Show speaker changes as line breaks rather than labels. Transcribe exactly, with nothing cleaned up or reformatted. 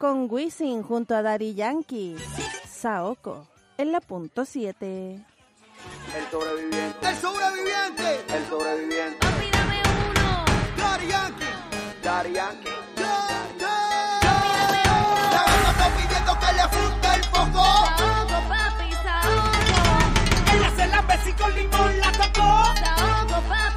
con Wisin junto a Daddy Yankee. Saoko en la punto siete.
El sobreviviente.
El sobreviviente.
El sobreviviente.
Papi, dame uno.
Daddy Yankee.
Daddy Yankee.
Yeah, yeah. La banda está pidiendo que le frunte el foco.
Saoco, papi, saoco.
Ella se la besí con limón, la tocó.
Saoco, papi.